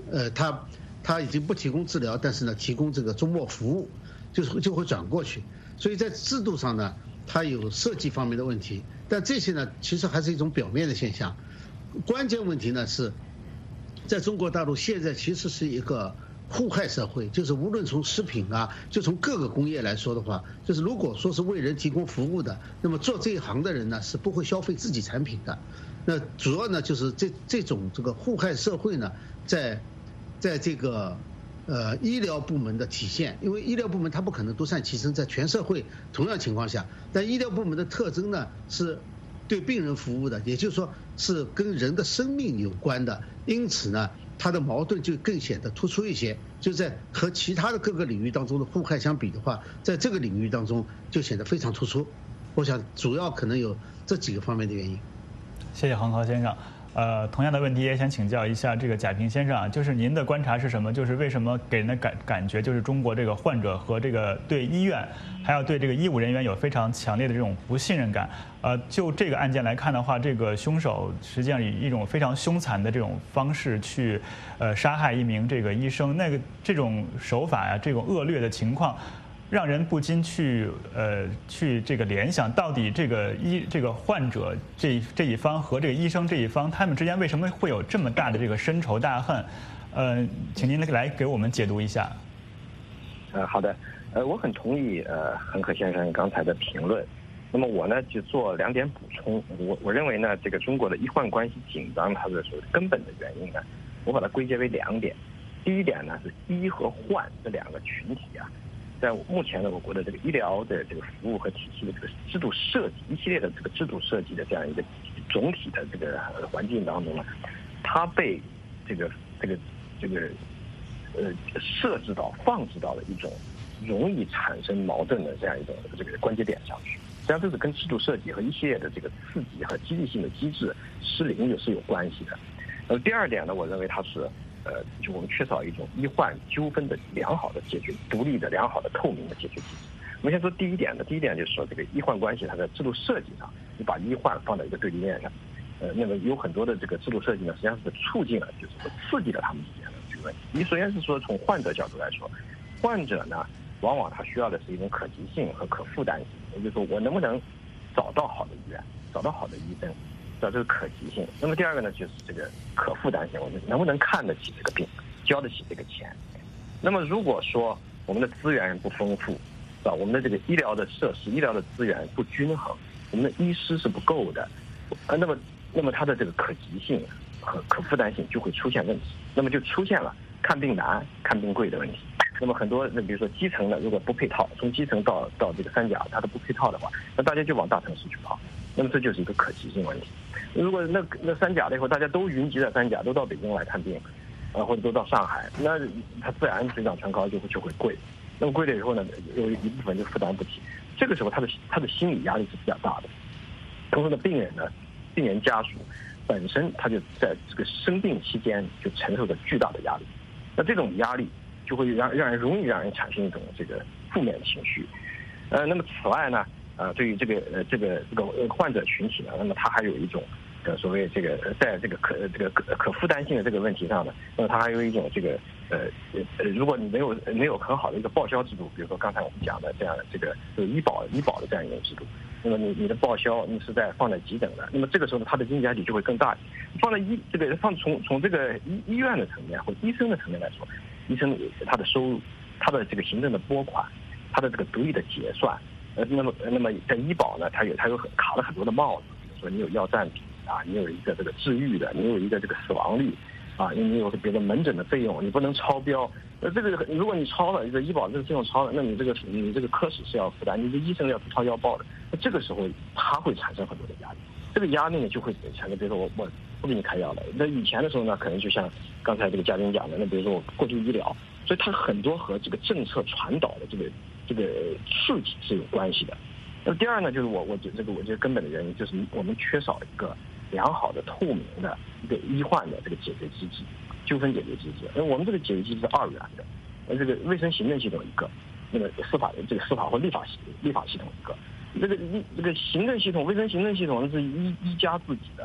他已经不提供治疗，但是呢提供这个周末服务，就会转过去。所以在制度上呢，它有设计方面的问题，但这些呢其实还是一种表面的现象。关键问题呢是，在中国大陆现在其实是一个互害社会，就是无论从食品啊，就从各个工业来说的话，就是如果说是为人提供服务的，那么做这一行的人呢是不会消费自己产品的。那主要呢就是这种这个互害社会呢，在这个医疗部门的体现，因为医疗部门它不可能独善其身，在全社会同样情况下，但医疗部门的特征呢是对病人服务的，也就是说是跟人的生命有关的，因此呢它的矛盾就更显得突出一些。就在和其他的各个领域当中的互害相比的话，在这个领域当中就显得非常突出。我想主要可能有这几个方面的原因。 谢谢恒河先生。同样的问题也想请教一下这个贾平先生啊，就是您的观察是什么？就是为什么给人的感觉就是中国这个患者和这个对医院，还有对这个医务人员有非常强烈的这种不信任感？就这个案件来看的话，这个凶手实际上以一种非常凶残的这种方式去杀害一名这个医生，这种手法呀，这种恶劣的情况，让人不禁去这个联想，到底这个患者这一方和这个医生这一方，他们之间为什么会有这么大的这个深仇大恨？请您来给我们解读一下。 好的，我很同意恒河先生刚才的评论。那么我呢就做2点补充。我认为呢，这个中国的医患关系紧张，它的根本的原因呢，我把它归结为2点。第一点呢是医和患这2个群体啊，在目前的我国的这个医疗的这个服务和体系的这个制度设计，一系列的这个制度设计的这样一个总体的这个环境当中呢，它被这个设置到放置到了一种容易产生矛盾的这样一种这个关节点上去。实际上这是跟制度设计和一系列的这个刺激和激励性的机制失灵也是有关系的。第2点呢，我认为它是就我们缺少一种医患纠纷的良好的解决，独立的、良好的、透明的解决机制。我们先说第一点就是说，这个医患关系它在制度设计上，你把医患放在一个对立面上，那么有很多的这个制度设计呢，实际上是促进了，就是说刺激了他们之间的这个问题。你首先是说从患者角度来说，患者呢，往往他需要的是一种可及性和可负担性，也就是说我能不能找到好的医院，找到好的医生。找这个可及性。那么第2个呢，就是这个可负担性，我们能不能看得起这个病，交得起这个钱。那么如果说我们的资源不丰富，是吧？我们的这个医疗的设施、医疗的资源不均衡，我们的医师是不够的，那么它的这个可及性和可负担性就会出现问题，那么就出现了看病难、看病贵的问题。那么很多，比如说基层的，如果不配套，从基层到这个三甲，它都不配套的话，那大家就往大城市去跑，那么这就是一个可及性问题。如果那三甲了以后，大家都云集在三甲，都到北京来看病，或者都到上海，那它自然水涨船高就会贵。那么贵了以后呢，有一部分就负担不起，这个时候他的心理压力是比较大的。同时呢，病人家属本身他就在这个生病期间就承受着巨大的压力，那这种压力就会容易让人产生一种这个负面情绪。那么此外呢，对于这个患者群体呢，那么他还有一种所谓这个在这个可负担性的这个问题上呢，那么他还有一种这个如果你没有很好的一个报销制度，比如说刚才我们讲的这样这个医保的这样一种制度，那么你的报销你是放在急诊的，那么这个时候他的经济压力就会更大。放在从这个医院的层面或医生的层面来说，医生他的收入、他的这个行政的拨款、他的这个独立的结算，那么在医保呢，它有卡了很多的帽子，比如说你有药占比啊，你有一个这个治愈的，你有一个这个死亡率啊，你有比如说门诊的费用，你不能超标。这个如果你超了，这个医保这个费用超了，那你这个科室是要负担，你这医生要自掏腰包的。那这个时候他会产生很多的压力，这个压力呢就会产生，比如说我不给你开药了。那以前的时候呢，可能就像刚才这个嘉宾讲的，那比如说我过度医疗，所以它很多和这个政策传导的这个刺激是有关系的。那第二呢，就是我觉得根本的原因就是我们缺少一个良好的、透明的一个医患的这个解决机制，纠纷解决机制。我们这个解决机制是2元的，这个卫生行政系统一个，那个司法或立法系统一个。这个行政系统、卫生行政系统是医家自己的，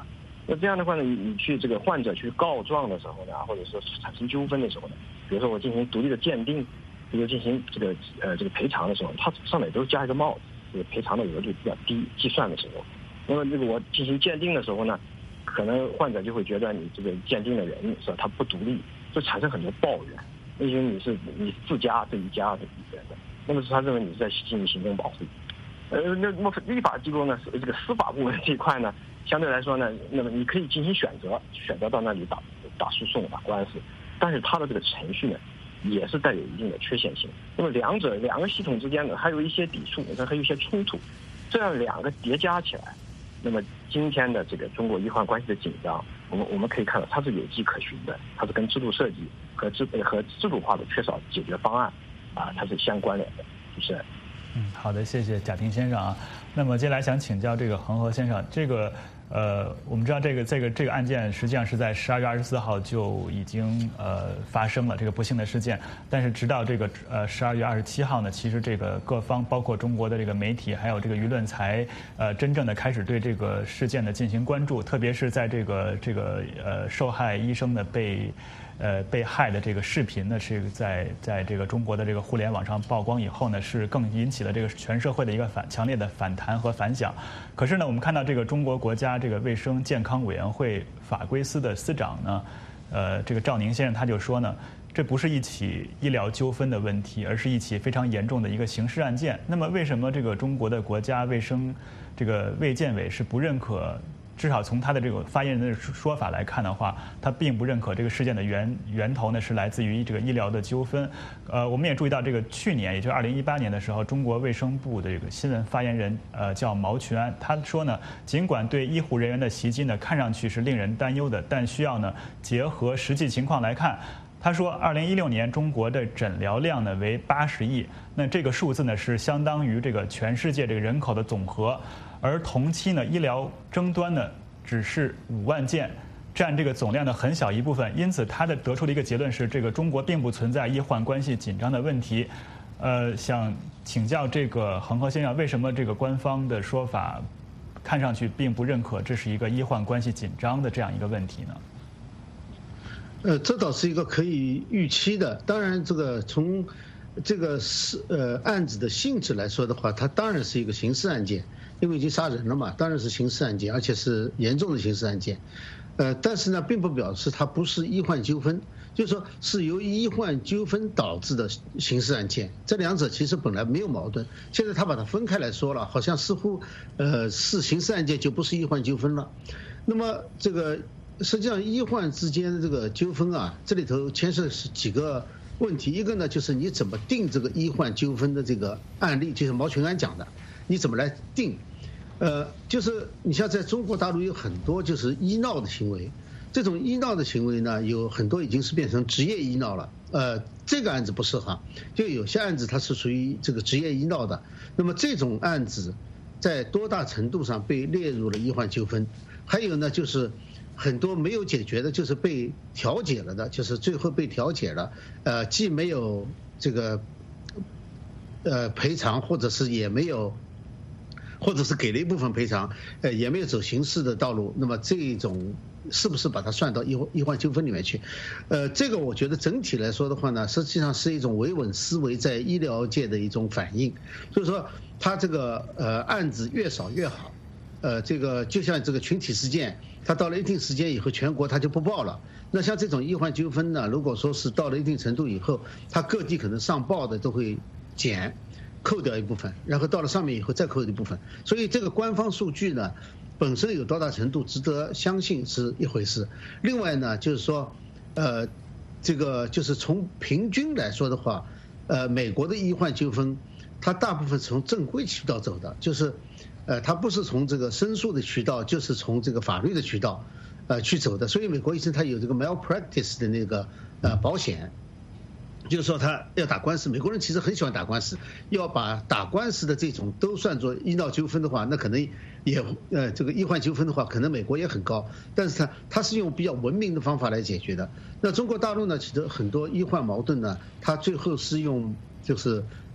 那这样的话呢，你去这个患者去告状的时候呢，或者说产生纠纷的时候呢，比如说我进行独立的鉴定，比如进行这个赔偿的时候，它上面都加一个帽子，这个赔偿的额度比较低，计算的时候，那么这个我进行鉴定的时候呢，可能患者就会觉得你这个鉴定的人是吧，他不独立，就产生很多抱怨，因为你自家这一家的人的，那么他认为你是在进行行政保护。那么立法机构呢，这个司法部门这一块呢，相对来说呢，那么你可以进行选择到那里打诉讼、打官司，但是它的这个程序呢，也是带有一定的缺陷性。那么两个系统之间呢，还有一些抵触，还有一些冲突，这样两个叠加起来，那么今天的这个中国医患关系的紧张，我们可以看到它是有迹可循的，它是跟制度设计和制度化的缺少解决方案它是相关联的，主持人。 好的，谢谢贾婷先生啊。那么接下来想请教这个恒河先生，这个我们知道这个案件实际上是在12月24号就已经发生了这个不幸的事件，但是直到这个12月27号呢，其实这个各方包括中国的这个媒体还有这个舆论才真正的开始对这个事件的进行关注，特别是在这个受害医生的被害的这个视频呢，是在这个中国的这个互联网上曝光以后呢，是更引起了这个全社会的一个强烈的反弹和反响。可是呢，我们看到这个中国国家这个卫生健康委员会法规司的司长呢，这个赵宁先生他就说呢，这不是一起医疗纠纷的问题，而是一起非常严重的一个刑事案件。那么为什么这个中国的国家卫生这个卫健委是不认可？至少从他的这个发言人的说法来看的话，他并不认可这个事件的源头呢是来自于这个医疗的纠纷。我们也注意到，这个去年，也就是2018年的时候，中国卫生部的这个新闻发言人叫毛群安，他说呢，尽管对医护人员的袭击呢看上去是令人担忧的，但需要呢结合实际情况来看。他说，2016年中国的诊疗量呢为80亿，那这个数字呢是相当于这个全世界这个人口的总和。而同期呢，医疗争端呢只是5万件，占这个总量的很小一部分。因此，他得出的一个结论是，这个中国并不存在医患关系紧张的问题。想请教这个恒河先生，为什么这个官方的说法看上去并不认可这是一个医患关系紧张的这样一个问题呢？ 这倒是一个可以预期的。当然，这个从这个案子的性质来说的话，它当然是一个刑事案件。因为已经杀人了嘛，当然是刑事案件，而且是严重的刑事案件。但是呢，并不表示它不是医患纠纷，就是说是由医患纠纷导致的刑事案件。这两者其实本来没有矛盾，现在他把它分开来说了，好像似乎是刑事案件就不是医患纠纷了。那么这个实际上医患之间的这个纠纷啊，这里头牵涉是几个问题。一个呢，就是你怎么定这个医患纠纷的这个案例，就是毛群安讲的。你怎么来定？就是你像在中国大陆有很多就是医闹的行为，这种医闹的行为呢，有很多已经是变成职业医闹了。这个案子不适合，就有些案子它是属于这个职业医闹的。那么这种案子在多大程度上被列入了医患纠纷？还有呢，就是很多没有解决的，就是被调解了的，就是最后被调解了，既没有这个赔偿，或者是也没有。或者是给了一部分赔偿，也没有走刑事的道路，那么这种是不是把它算到医患纠纷里面去？这个我觉得整体来说的话呢，实际上是一种维稳思维在医疗界的一种反应，就是说它这个案子越少越好。这个就像这个群体事件，它到了一定时间以后，全国它就不报了。那像这种医患纠纷呢，如果说是到了一定程度以后，它各地可能上报的都会扣掉一部分，然后到了上面以后再扣一部分，所以这个官方数据呢，本身有多大程度值得相信是一回事。另外呢，就是说，这个就是从平均来说的话，美国的医患纠纷，它大部分是从正规渠道走的，就是，它不是从这个申诉的渠道，就是从这个法律的渠道，去走的。所以美国医生他有这个 malpractice 的那个保险。就是说他要打官司，美国人其实很喜欢打官司，要把打官司的这种都算作医闹纠纷的话，那可能也这个医患纠纷的话，可能美国也很高，但是他是用比较文明的方法来解决的。那中国大陆呢，其实很多医患矛盾呢，它最后是用就是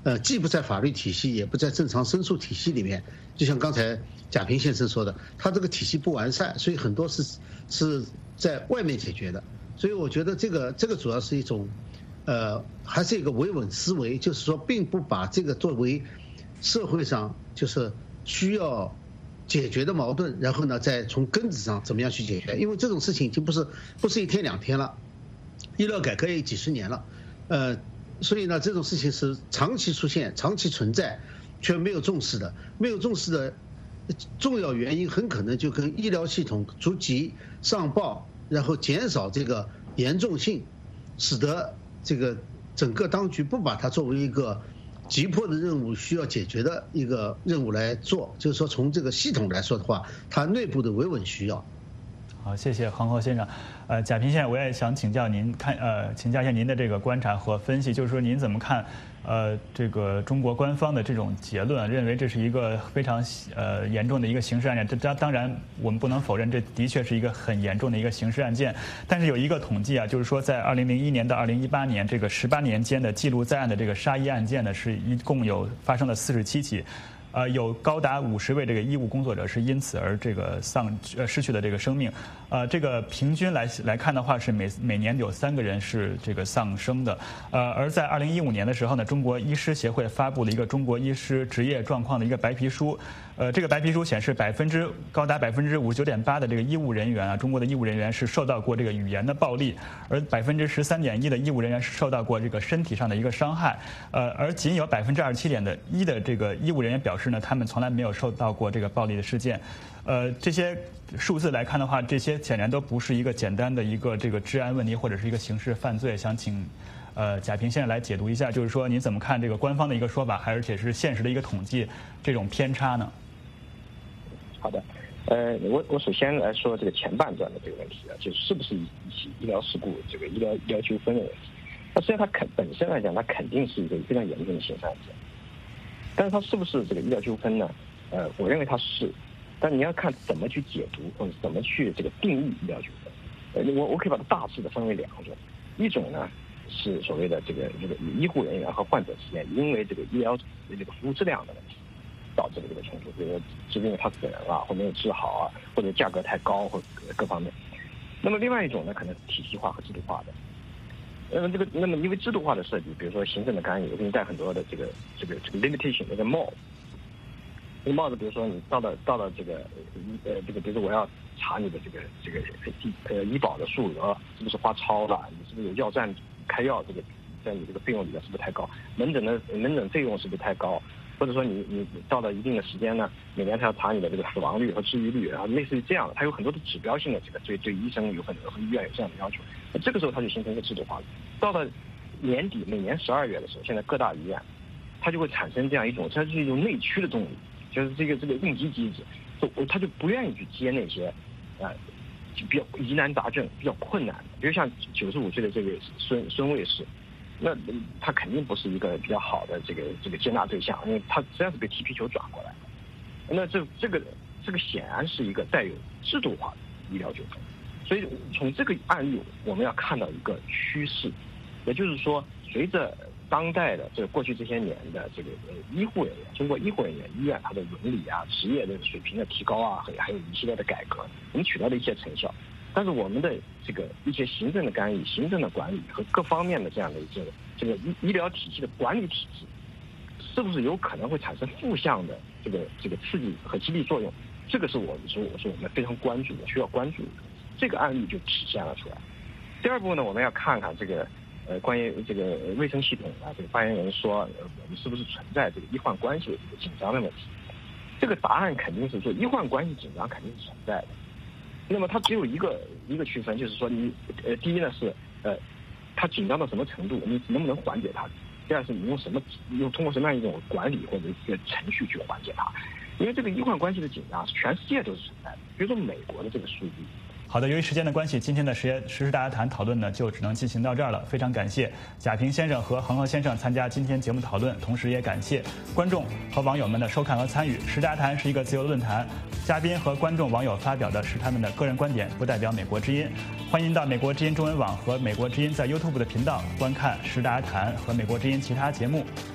既不在法律体系，也不在正常申诉体系里面。就像刚才贾平先生说的，他这个体系不完善，所以很多是在外面解决的。所以我觉得这个主要是一种，还是一个维稳思维，就是说并不把这个作为社会上就是需要解决的矛盾，然后呢再从根子上怎么样去解决。因为这种事情已经不是一天两天了，医疗改革也几十年了，所以呢这种事情是长期出现、长期存在，却没有重视的。没有重视的重要原因很可能就跟医疗系统逐级上报，然后减少这个严重性，使得这个整个当局不把它作为一个急迫的任务需要解决的一个任务来做。就是说从这个系统来说的话，它内部的维稳需要。 好，谢谢恒河先生。贾平先生，我也想请教您请教一下您的这个观察和分析，就是说您怎么看这个中国官方的这种结论，认为这是一个非常严重的一个刑事案件。当然我们不能否认，这的确是一个很严重的一个刑事案件。但是有一个统计啊，就是说在2001年到2018年这个18年间的记录在案的这个杀医案件呢，是一共发生了47起。有高达50位这个医务工作者是因此而这个失去了这个生命，这个平均来看的话是每年有3个人是这个丧生的，而在2015年的时候呢，中国医师协会发布了一个中国医师职业状况的一个白皮书，这个白皮书显示高达59.8%的这个医务人员啊，中国的医务人员是受到过这个语言的暴力，而13.1%的医务人员是受到过这个身体上的一个伤害，而仅有27.1%的这个医务人员表示呢，他们从来没有受到过这个暴力的事件。这些数字来看的话，这些显然都不是一个简单的一个这个治安问题或者是一个刑事犯罪。想请贾平先生来解读一下，就是说您怎么看这个官方的一个说法，而且是现实的一个统计这种偏差呢？ 好的，我首先来说这个前半段的这个问题啊，就是不是一起医疗事故这个医疗纠纷的问题。那实际上它本身来讲，它肯定是一个非常严重的刑事案件。但是它是不是这个医疗纠纷呢？我认为它是，但你要看怎么去解读或者怎么去这个定义医疗纠纷。我可以把它大致的分为2种，一种呢是所谓的这个医护人员和患者之间因为这个医疗这个服务质量的问题导致的这个冲突，比如说是因为他死人了，或没有治好啊，或者价格太高或各方面。那么另外一种呢，可能是体系化和制度化的。那么因为制度化的设计，比如说行政的干预，我给你带很多的这个 limitation 那个帽子，比如说你到了这个比如说我要查你的这个医保的数额是不是花超了，你是不是有药站开药这个在你这个费用里面是不是太高，门诊费用是不是太高，或者说你到了一定的时间呢，每年他要查你的这个死亡率和治愈率，然后类似于这样的，它有很多的指标性的这个对医生有很多和医院有这样的要求。那这个时候它就形成一个制度化了。到了年底，每年12月的时候，现在各大医院它就会产生这样一种，它是一种内驱的动力，就是这个应急机制，他就不愿意去接那些就比较疑难杂症、比较困难的，比如像95岁的这个孙卫士，那他肯定不是一个比较好的这个接纳对象，因为他实际上是被踢皮球转过来的。那这个显然是一个带有制度化的医疗纠纷。所以从这个案例我们要看到一个趋势，也就是说，随着当代的过去这些年的这个医护人员，中国医护人员医院它的伦理啊、职业的水平的提高啊，还有一系列的改革，我们取得了一些成效。但是我们的这个一些行政的干预、行政的管理和各方面的这样的这个医疗体系的管理体制，是不是有可能会产生负向的这个刺激和激励作用？这个是我们非常关注的，需要关注的。这个案例就体现了出来。第二步呢，我们要看看这个关于这个卫生系统啊，这个发言人说我们是不是存在这个医患关系的这个紧张的问题？这个答案肯定是说医患关系紧张肯定是存在的。那么它只有一个区分，就是说你第一呢是它紧张到什么程度，你能不能缓解它？第二是你用通过什么样一种管理或者一个程序去缓解它？因为这个医患关系的紧张是全世界都是存在的，比如说美国的这个数据。 好的，由于时间的关系，今天的时事大家谈讨论呢就只能进行到这儿了。非常感谢贾平先生和恒河先生参加今天节目讨论，同时也感谢观众和网友们的收看和参与。时事大家谈是一个自由论坛，嘉宾和观众网友发表的是他们的个人观点，不代表美国之音。欢迎到美国之音中文网和美国之音在 YouTube 的频道观看时事大家谈和美国之音其他节目。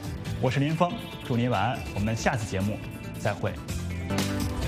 我是林峰，祝您晚安，我们下次节目再会。